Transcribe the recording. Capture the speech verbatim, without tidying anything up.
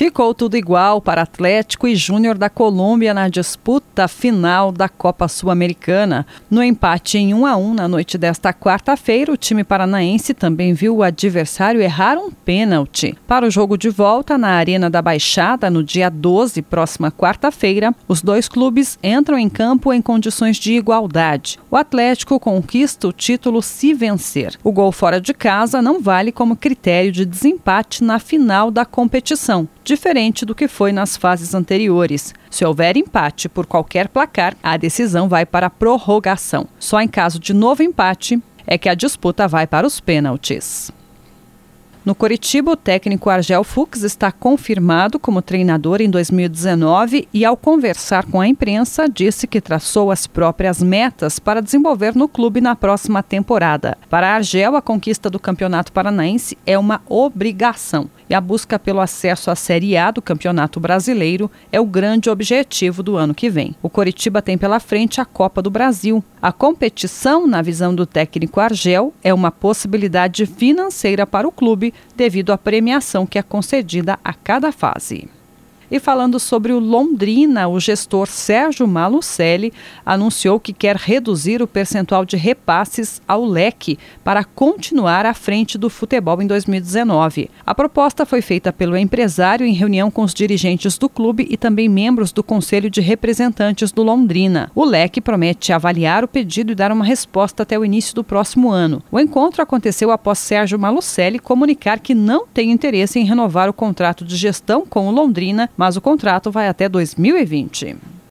Ficou tudo igual para Atlético e Júnior da Colômbia na disputa final da Copa Sul-Americana. No empate em um a um na noite desta quarta-feira, o time paranaense também viu o adversário errar um pênalti. Para o jogo de volta na Arena da Baixada, no dia doze, próxima quarta-feira, os dois clubes entram em campo em condições de igualdade. O Atlético conquista o título se vencer. O gol fora de casa não vale como critério de desempate na final da competição, diferente do que foi nas fases anteriores. Se houver empate por qualquer placar, a decisão vai para a prorrogação. Só em caso de novo empate é que a disputa vai para os pênaltis. No Coritiba, o técnico Argel Fuchs está confirmado como treinador em dois mil e dezenove e, ao conversar com a imprensa, disse que traçou as próprias metas para desenvolver no clube na próxima temporada. Para Argel, a conquista do Campeonato Paranaense é uma obrigação e a busca pelo acesso à Série A do Campeonato Brasileiro é o grande objetivo do ano que vem. O Coritiba tem pela frente a Copa do Brasil. A competição, na visão do técnico Argel, é uma possibilidade financeira para o clube devido à premiação que é concedida a cada fase. E falando sobre o Londrina, o gestor Sérgio Malucelli anunciou que quer reduzir o percentual de repasses ao leque para continuar à frente do futebol em dois mil e dezenove. A proposta foi feita pelo empresário em reunião com os dirigentes do clube e também membros do Conselho de Representantes do Londrina. O leque promete avaliar o pedido e dar uma resposta até o início do próximo ano. O encontro aconteceu após Sérgio Malucelli comunicar que não tem interesse em renovar o contrato de gestão com o Londrina, mas o contrato vai até dois mil e vinte.